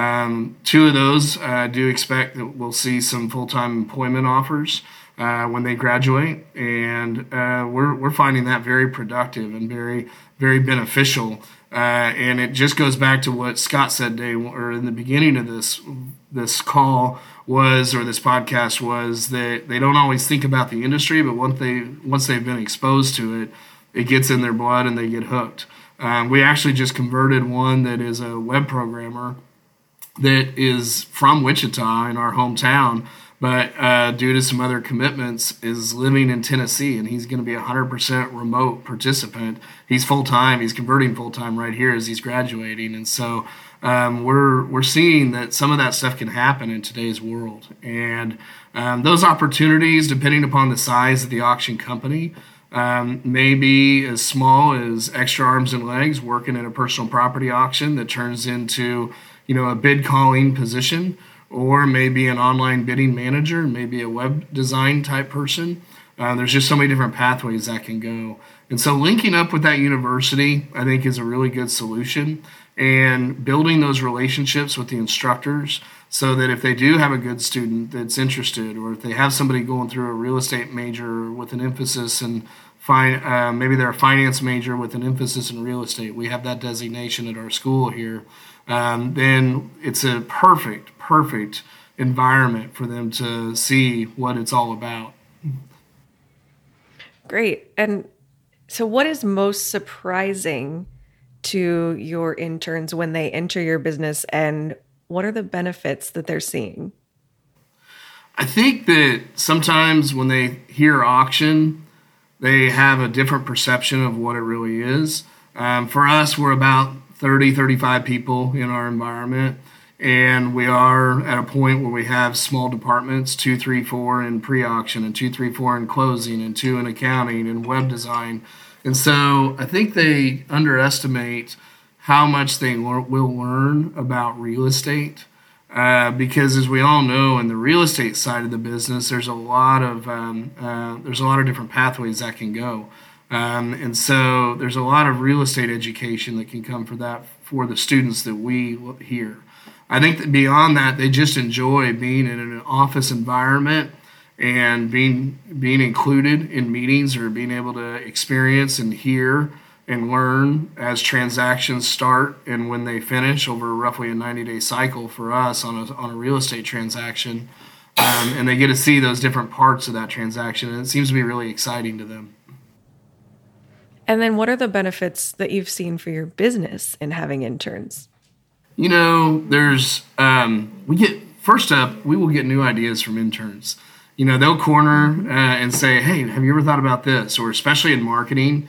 2 of those do expect that we'll see some full-time employment offers when they graduate, and we're finding that very productive and very, very beneficial. And it just goes back to what Scott said in the beginning of this call or this podcast was that they don't always think about the industry, but once they've been exposed to it, it gets in their blood and they get hooked. We actually just converted one that is a web programmer that is from Wichita in our hometown, but due to some other commitments is living in Tennessee, and he's going to be 100% remote participant. He's full-time. He's converting full-time right here as he's graduating. And so we're seeing that some of that stuff can happen in today's world. And those opportunities, depending upon the size of the auction company, may be as small as extra arms and legs working at a personal property auction that turns into a bid calling position, or maybe an online bidding manager, maybe a web design type person. There's just so many different pathways that can go. And so linking up with that university, I think, is a really good solution, and building those relationships with the instructors so that if they do have a good student that's interested, or if they have somebody going through a real estate major with an emphasis in maybe they're a finance major with an emphasis in real estate, we have that designation at our school here, then it's a perfect environment for them to see what it's all about. Great. And so what is most surprising to your interns when they enter your business, and what are the benefits that they're seeing? I think that sometimes when they hear auction, they have a different perception of what it really is. For us, we're about 30, 35 people in our environment, and we are at a point where we have small departments, 2, 3, 4 in pre-auction, and 2, 3, 4 in closing, and 2 in accounting and web design. And so I think they underestimate how much they will learn about real estate, because as we all know, in the real estate side of the business, there's a lot of different pathways that can go. And so there's a lot of real estate education that can come for the students that we hear. I think that beyond that, they just enjoy being in an office environment and being included in meetings, or being able to experience and hear and learn as transactions start and when they finish over roughly a 90-day cycle for us on a real estate transaction. And they get to see those different parts of that transaction, and it seems to be really exciting to them. And then what are the benefits that you've seen for your business in having interns? There's first up, we will get new ideas from interns. They'll corner and say, hey, have you ever thought about this? Or especially in marketing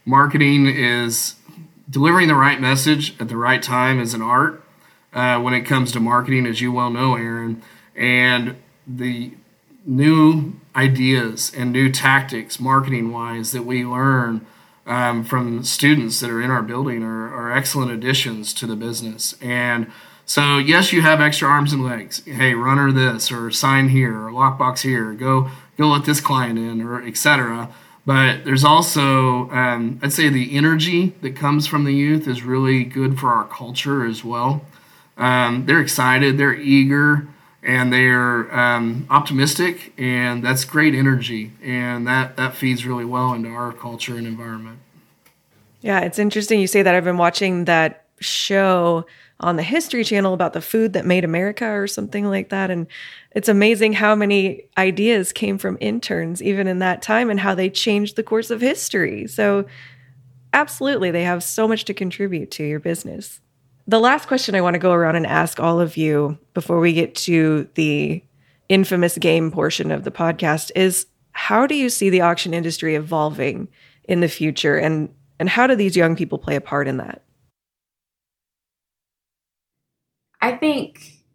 is delivering the right message at the right time is an art when it comes to marketing, as you well know, Aaron. And the new ideas and new tactics, marketing-wise, that we learn from students that are in our building are excellent additions to the business. And so, yes, you have extra arms and legs. Hey, runner this, or sign here, or lockbox here, go let this client in, or et cetera. But there's also, I'd say the energy that comes from the youth is really good for our culture as well. They're excited, they're eager, and they're optimistic, and that's great energy, and that feeds really well into our culture and environment. Yeah, it's interesting you say that. I've been watching that show on the History Channel about the food that made America or something like that, and it's amazing how many ideas came from interns even in that time and how they changed the course of history. So absolutely, they have so much to contribute to your business. The last question I want to go around and ask all of you before we get to the infamous game portion of the podcast is, how do you see the auction industry evolving in the future, and how do these young people play a part in that? I think,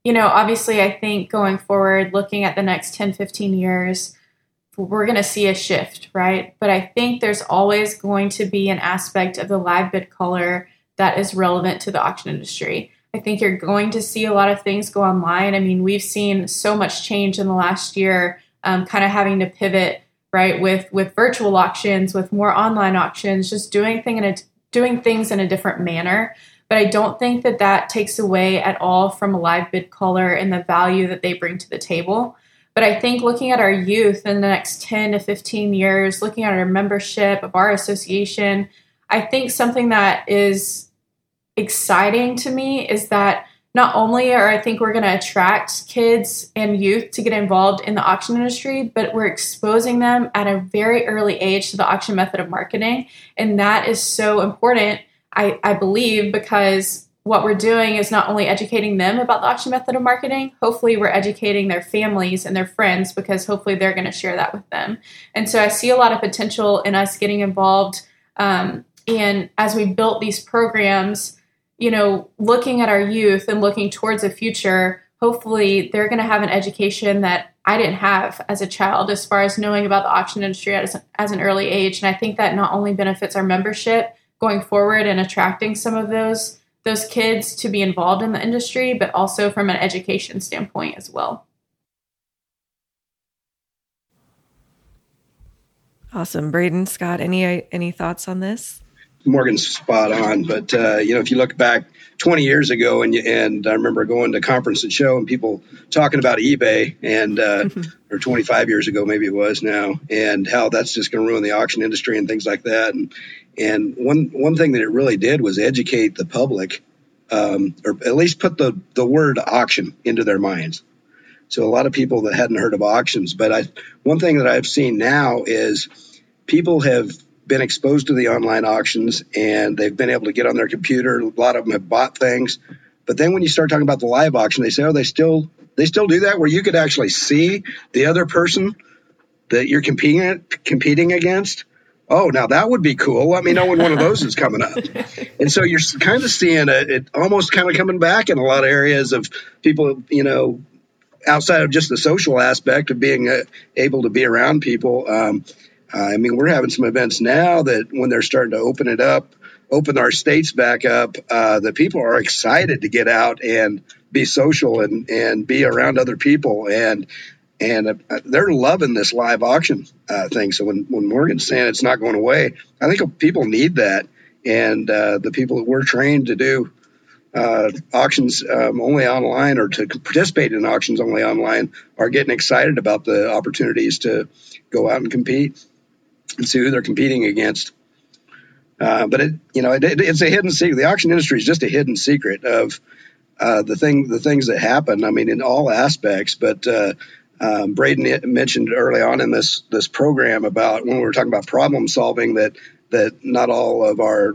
obviously I think going forward, looking at the next 10, 15 years, we're going to see a shift, right? But I think there's always going to be an aspect of the live bid color that is relevant to the auction industry. I think you're going to see a lot of things go online. I mean, we've seen so much change in the last year, kind of having to pivot, right, with virtual auctions, with more online auctions, just doing things in a different manner. But I don't think that takes away at all from a live bid color and the value that they bring to the table. But I think looking at our youth in the next 10 to 15 years, looking at our membership of our association, I think something that is exciting to me is that not only I think we're going to attract kids and youth to get involved in the auction industry, but we're exposing them at a very early age to the auction method of marketing. And that is so important, I believe, because what we're doing is not only educating them about the auction method of marketing, hopefully we're educating their families and their friends, because hopefully they're going to share that with them. And so I see a lot of potential in us getting involved. And as we built these programs, looking at our youth and looking towards the future, hopefully they're going to have an education that I didn't have as a child, as far as knowing about the auction industry as an early age. And I think that not only benefits our membership going forward and attracting some of those kids to be involved in the industry, but also from an education standpoint as well. Awesome. Braden, Scott, any thoughts on this? Morgan's spot on, but if you look back 20 years ago, and I remember going to conference and show and people talking about eBay, and or 25 years ago maybe it was now, and how that's just going to ruin the auction industry and things like that. And one thing that it really did was educate the public, or at least put the word auction into their minds. So a lot of people that hadn't heard of auctions, but one thing that I've seen now is people have been exposed to the online auctions, and they've been able to get on their computer. A lot of them have bought things, but then when you start talking about the live auction, they say, "Oh, they still do that, where you could actually see the other person that you're competing against." Oh, now that would be cool. Let me know when one of those is coming up. And so you're kind of seeing it almost kind of coming back in a lot of areas of people, outside of just the social aspect of being able to be around people. We're having some events now that when they're starting to open our states back up, that people are excited to get out and be social and be around other people. And they're loving this live auction thing. So when Morgan's saying it's not going away, I think people need that. And the people that we're trained to do auctions only online, or to participate in auctions only online, are getting excited about the opportunities to go out and compete and see who they're competing against. But it's a hidden secret. The auction industry is just a hidden secret of the things that happen. I mean, in all aspects. But Braden mentioned early on in this program about when we were talking about problem solving, that not all of our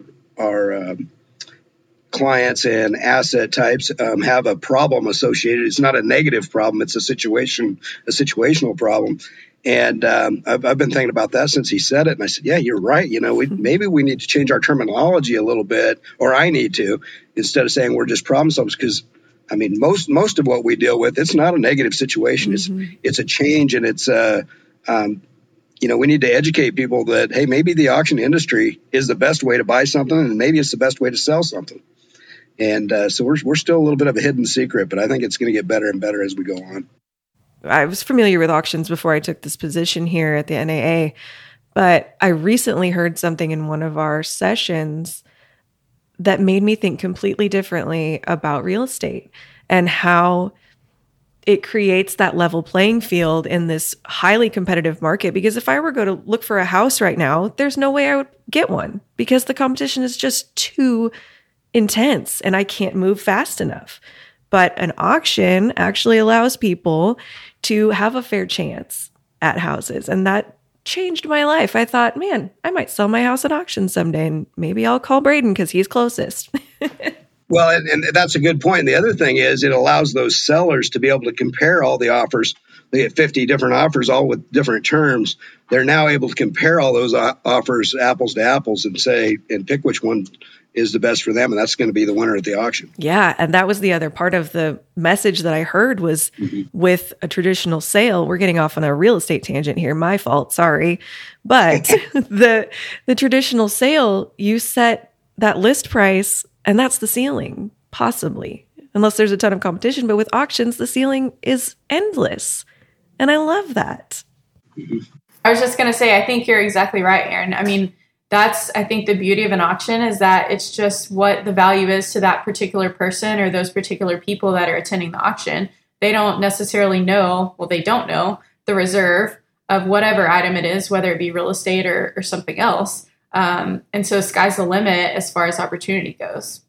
clients and asset types have a problem associated. It's not a negative problem. It's a situational problem. And I've been thinking about that since he said it. And I said, yeah, you're right. Maybe we need to change our terminology a little bit, or I need to, instead of saying we're just problem solvers. Because, I mean, most of what we deal with, it's not a negative situation. Mm-hmm. It's a change. And it's, we need to educate people that, hey, maybe the auction industry is the best way to buy something, and maybe it's the best way to sell something. And so we're still a little bit of a hidden secret, but I think it's going to get better and better as we go on. I was familiar with auctions before I took this position here at the NAA, but I recently heard something in one of our sessions that made me think completely differently about real estate and how it creates that level playing field in this highly competitive market. Because if I were going to look for a house right now, there's no way I would get one, because the competition is just too intense and I can't move fast enough. But an auction actually allows people to have a fair chance at houses. And that changed my life. I thought, man, I might sell my house at auction someday, and maybe I'll call Braden because he's closest. Well, and that's a good point. And the other thing is it allows those sellers to be able to compare all the offers they get 50 different offers, all with different terms. They're now able to compare all those offers apples to apples and say, and pick which one is the best for them. And that's going to be the winner at the auction. Yeah. And that was the other part of the message that I heard was with a traditional sale. We're getting off on a real estate tangent here. My fault. Sorry. But the traditional sale, you set that list price and that's the ceiling, possibly, unless there's a ton of competition. But with auctions, the ceiling is endless. And I love that. I was just going to say, I think you're exactly right, Aaron. I mean, that's, I think, the beauty of an auction is that it's just what the value is to that particular person or those particular people that are attending the auction. They don't necessarily know, well, they don't know the reserve of whatever item it is, whether it be real estate or something else. And so sky's the limit as far as opportunity goes.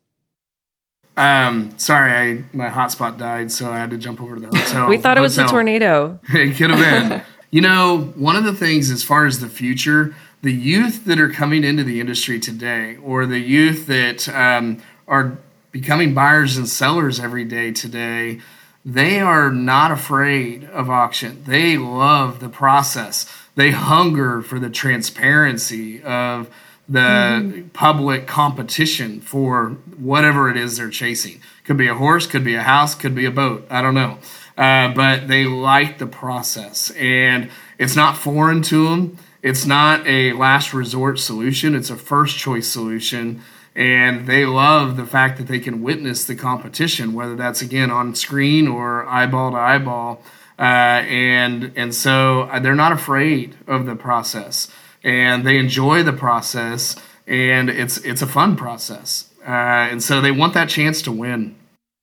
Sorry, my hotspot died, so I had to jump over to the hotel. We thought it was a tornado. It could have been. You know, one of the things as far as the future, the youth that are coming into the industry today, or the youth that are becoming buyers and sellers every day today, they are not afraid of auction. They love the process. They hunger for the transparency of the public competition for whatever it is they're chasing. Could be a horse, could be a house, could be a boat. I don't know. But they like the process, and it's not foreign to them. It's not a last resort solution. It's a first choice solution. And they love the fact that they can witness the competition, whether that's, again, on screen or eyeball to eyeball. And so they're not afraid of the process, and they enjoy the process, and it's a fun process. And so they want that chance to win.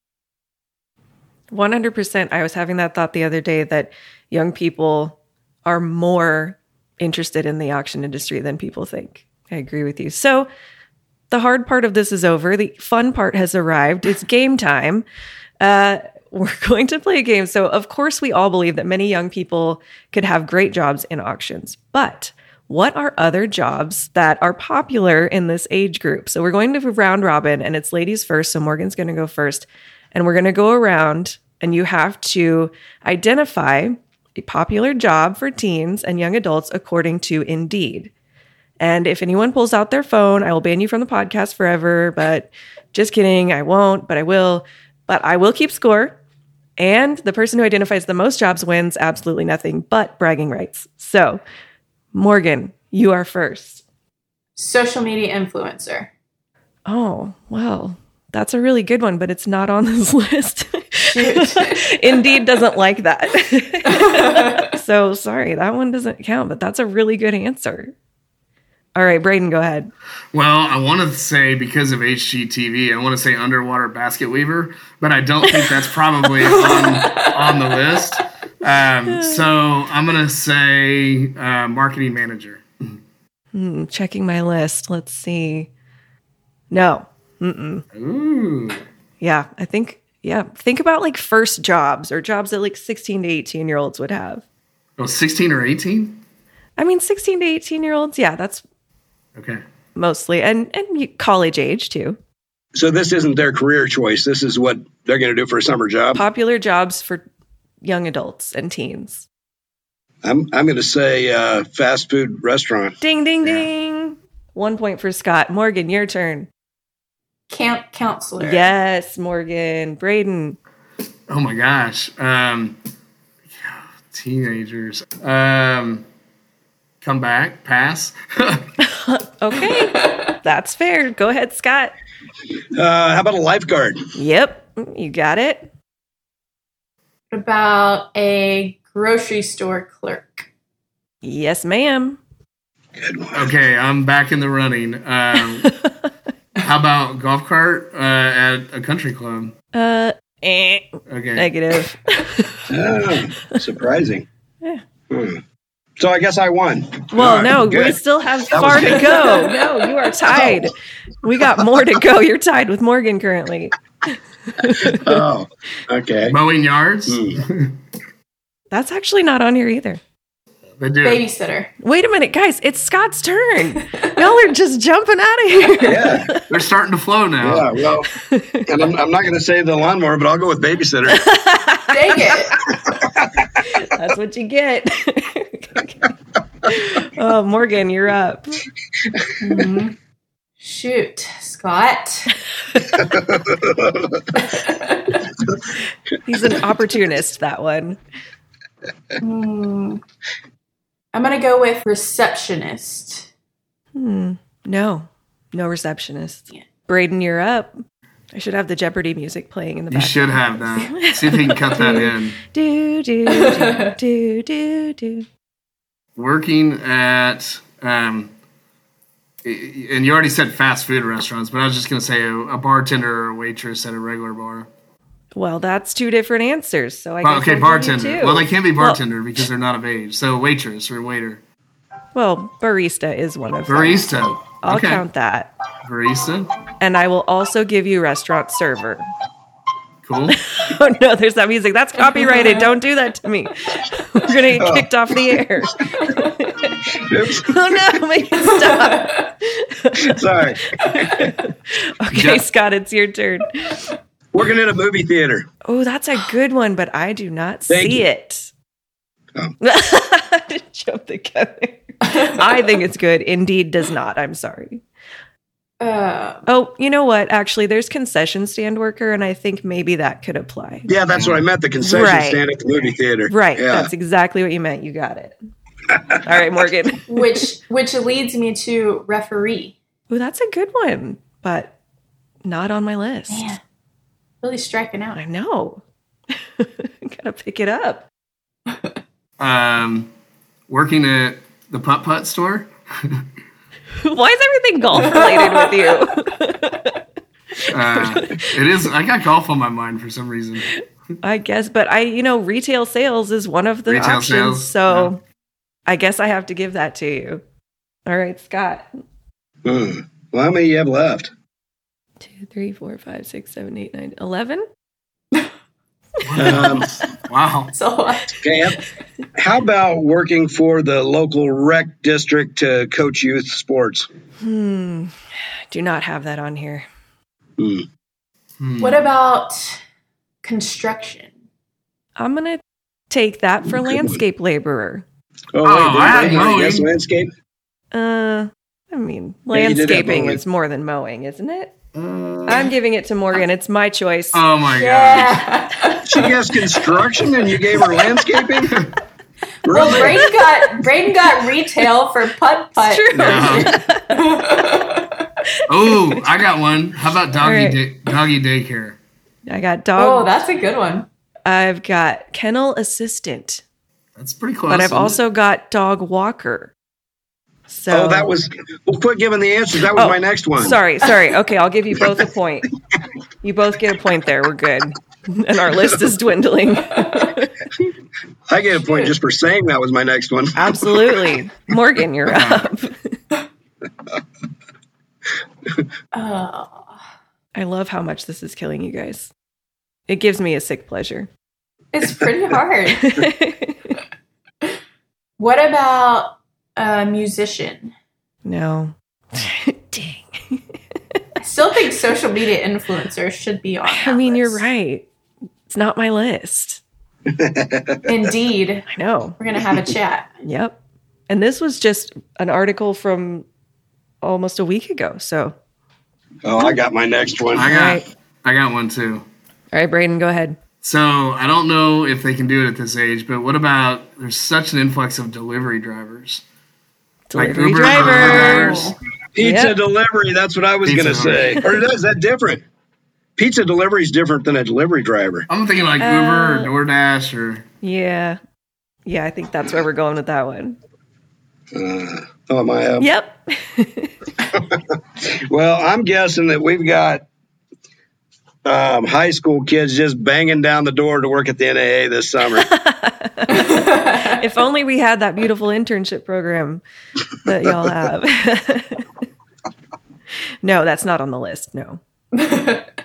100%. I was having that thought the other day that young people are more interested in the auction industry than people think. I agree with you. So the hard part of this is over. The fun part has arrived. It's game time. We're going to play a game. So, of course, we all believe that many young people could have great jobs in auctions. But what are other jobs that are popular in this age group? So we're going to round robin, and it's ladies first. So Morgan's going to go first. And we're going to go around, and you have to identify a popular job for teens and young adults according to Indeed. And if anyone pulls out their phone, I will ban you from the podcast forever. But just kidding, I won't, but I will. But I will keep score. And the person who identifies the most jobs wins absolutely nothing but bragging rights. So, Morgan, you are first. Social media influencer. Oh, well, that's a really good one, but it's not on this list. Indeed doesn't like that. So sorry, that one doesn't count, but that's a really good answer. All right, Braden, go ahead. Well, I want to say, because of HGTV, I want to say underwater basket weaver, but I don't think that's probably on the list. So I'm going to say marketing manager. Checking my list. Let's see. No. Ooh. Yeah, I think, think about like first jobs or jobs that like 16 to 18-year-olds would have. Oh, 16 or 18? I mean, 16 to 18-year-olds, yeah, that's okay. Mostly. And college age, too. So this isn't their career choice. This is what they're going to do for a summer job? Popular jobs for young adults and teens. I'm going to say fast food restaurant. Ding, ding, ding. 1 point for Scott. Morgan, your turn. Camp counselor. Yes, Morgan. Braden. Oh, my gosh. Teenagers. Come back. Pass. Okay. That's fair. Go ahead, Scott. How about a lifeguard? Yep. You got it. What about a grocery store clerk? Yes, ma'am. Good one. Okay, I'm back in the running. How about golf cart at a country club? Okay. Negative. Surprising. Yeah. So I guess I won. Well, no, good. we still have far to go. No, you are tied. We got more to go. You're tied with Morgan currently. Oh, okay. Mowing yards? That's actually not on here either. They do. Babysitter. Wait a minute, guys. It's Scott's turn. Y'all are just jumping out of here. Yeah. They're starting to flow now. Yeah. Well, and I'm not going to say the lawnmower, but I'll go with babysitter. Dang it. That's what you get. Oh, Morgan, you're up. Shoot, Scott. He's an opportunist, that one. I'm going to go with receptionist. No receptionist. Yeah. Braden, you're up. I should have the Jeopardy music playing in the You background. should have that. See if you can cut that in. Do, do, do, do, do, do. Working at, and you already said fast food restaurants, but I was just going to say a bartender or a waitress at a regular bar. Well, that's two different answers. So I guess Okay, I'll give you bartender. two. Well, they can't be bartender because they're not of age. So waitress or waiter. Well, barista is one of them. Barista. I'll Okay. count that. Barista. And I will also give you restaurant server. Cool. Oh, no, there's that music. That's copyrighted. Don't do that to me. We're going to get kicked off the air. Oops. Oh, no, make it stop. Sorry. Okay, Yeah. Scott, it's your turn. Working at a movie theater. Oh, that's a good one, but I do not Thank see you. it. Oh. Jump the gun. I think it's good. Indeed does not. I'm sorry. Oh, you know what? Actually, there's concession stand worker, and I think maybe that could apply. Yeah, that's what I meant. The concession Right. stand at the movie theater. Right. Yeah. That's exactly what you meant. You got it. All right, Morgan. which leads me to referee. Oh, that's a good one, but not on my list. Man, really striking out. I know. Gotta pick it up. Working at the putt-putt store. Why is everything golf related with you? It is. I got golf on my mind for some reason. I guess, but retail sales is one of the Retail options. sales, So I guess I have to give that to you. All right, Scott. Well, how many you have left? 2, 3, 4, 5, 6, 7, 8, 9, 11. Wow. So Okay. How about working for the local rec district to coach youth sports? Do not have that on here. what about construction? I'm going to take that for landscape laborer. Oh, I had wait, mowing. yes, landscape. I Yeah, mean, you did have landscaping mowing. is more than mowing, isn't it? I'm giving it to Morgan. It's my choice. Oh my god. Yeah. She guessed construction, and you gave her landscaping. Well, Really? Braden got retail for putt putt. True. Oh, I got one. How about doggy All right. doggy daycare? I got Oh, dog. that's a good one. I've got kennel assistant, That's pretty close. but I've isn't it? also got dog walker. So Oh, that was. Well, quit giving the answers. That was my next one. Sorry. Okay, I'll give you both a point. You both get a point there. We're good. And our list is dwindling. I get a point just for saying that was my next one. Absolutely. Morgan, you're up. Oh, I love how much this is killing you guys. It gives me a sick pleasure. it's pretty hard. What about a musician? No. Dang. I still think social media influencers should be on. I mean, you're list. right. It's not my list. Indeed. I know. We're gonna have a chat. Yep. And this was just an article from almost a week ago. So, Oh, I got my next one. I got one too. all right, Braden, go ahead. So I don't know if they can do it at this age, but what about there's such an influx of delivery drivers, Delivery Uber drivers. Pizza Yep. delivery. That's what I was going to Pizza say. Or is that different? Pizza delivery is different than a delivery driver. I'm thinking like Uber or DoorDash or Yeah. Yeah, I think that's where we're going with that one. Oh, am I up? Yep. Well, I'm guessing that we've got high school kids just banging down the door to work at the NAA this summer. If only we had that beautiful internship program that y'all have. No, that's not on the list. No.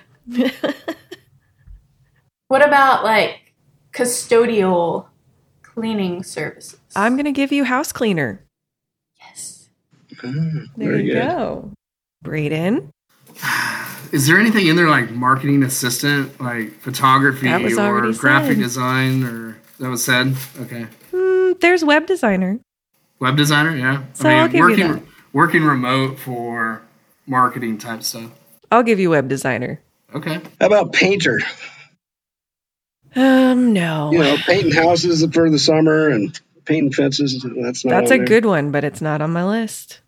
What about like custodial cleaning services. I'm going to give you house cleaner. Yes. There you go. Braden? Is there anything in there like marketing assistant, like photography That was or already graphic said. design, or that was said? Okay. There's web designer. Web designer, yeah. So I'll give you that. Working remote for marketing type stuff. I'll give you web designer. Okay. How about painter? No. You know, painting houses for the summer and painting fences. That's a on there. good one, but it's not on my list.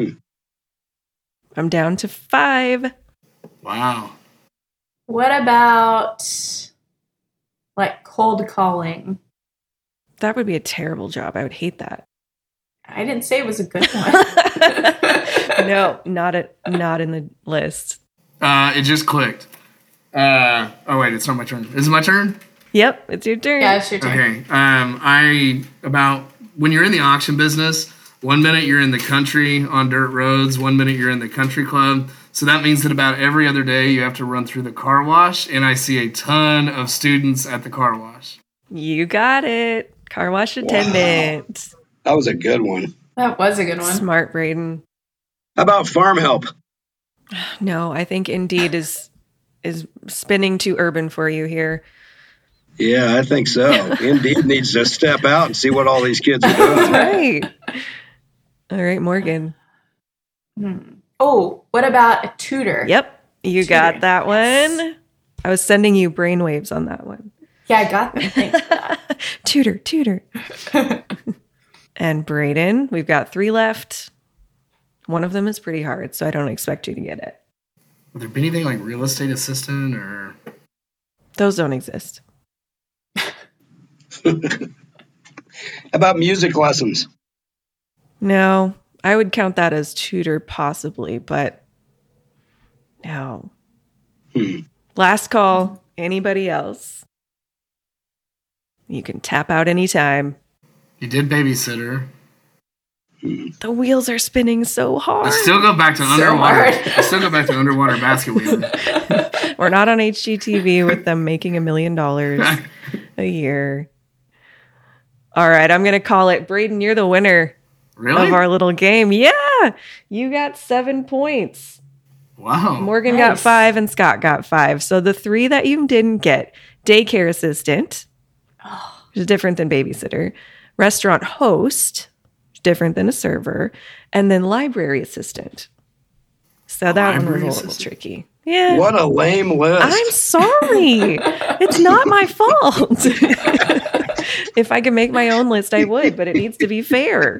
I'm down to 5. Wow. What about like cold calling? That would be a terrible job. I would hate that. I didn't say it was a good one. No, not in the list. It just clicked. Oh wait, it's not my turn. Is it my turn? Yep, it's your turn. Yeah, it's your turn. Okay. When you're in the auction business, 1 minute you're in the country on dirt roads, 1 minute you're in the country club. So that means that about every other day you have to run through the car wash, and I see a ton of students at the car wash. You got it. Car wash attendant. Wow. That was a good one. That was a good one. Smart, Braden. How about farm help? No, I think Indeed is spinning too urban for you here. Yeah, I think so. Indeed needs to step out and see what all these kids are doing. Right. All right, Morgan. Oh, what about a tutor? Yep, you got that one. I was sending you brainwaves on that one. Yeah, I got them. Thanks for that. Tutor. And Braden, we've got 3 left. One of them is pretty hard, so I don't expect you to get it. Would there be anything like real estate assistant or? Those don't exist. How about music lessons? No, I would count that as tutor possibly, but no. Last call. Anybody else? You can tap out anytime. You did babysitter. The wheels are spinning so hard. I still go back to underwater. I still go back to underwater basket weaving. We're not on HGTV with them making $1 million a year. All right, I'm going to call it. Braden, you're the winner Really? of our little game. Yeah, you got 7 points. Wow. Morgan got 5 and Scott got 5. So the 3 that you didn't get, daycare assistant, which is different than babysitter, restaurant host, which is different than a server, and then library assistant. So that one was a little tricky. Yeah. What a lame list. I'm sorry. It's not my fault. If I could make my own list, I would, but it needs to be fair.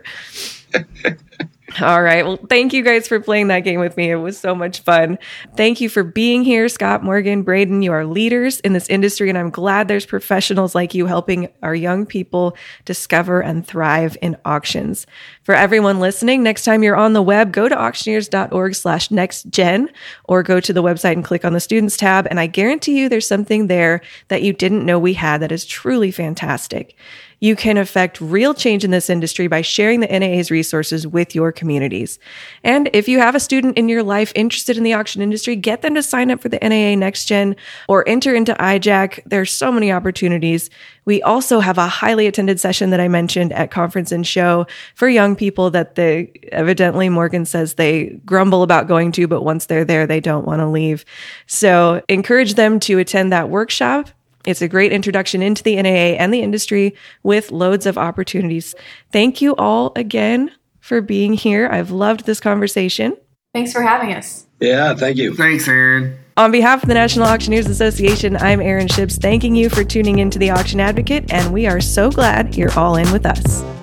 All right. Well, thank you guys for playing that game with me. It was so much fun. Thank you for being here, Scott, Morgan, Braden. You are leaders in this industry, and I'm glad there's professionals like you helping our young people discover and thrive in auctions. For everyone listening, next time you're on the web, go to auctioneers.org/nextgen or go to the website and click on the students tab. And I guarantee you there's something there that you didn't know we had that is truly fantastic. You can affect real change in this industry by sharing the NAA's resources with your communities. And if you have a student in your life interested in the auction industry, get them to sign up for the NAA Next Gen or enter into IJAC. There's so many opportunities. We also have a highly attended session that I mentioned at Conference and Show for young people that evidently Morgan says they grumble about going to, but once they're there, they don't want to leave. So encourage them to attend that workshop. It's a great introduction into the NAA and the industry with loads of opportunities. Thank you all again for being here. I've loved this conversation. Thanks for having us. Yeah, thank you. Thanks, Aaron. On behalf of the National Auctioneers Association, I'm Aaron Ships, thanking you for tuning into The Auction Advocate, and we are so glad you're all in with us.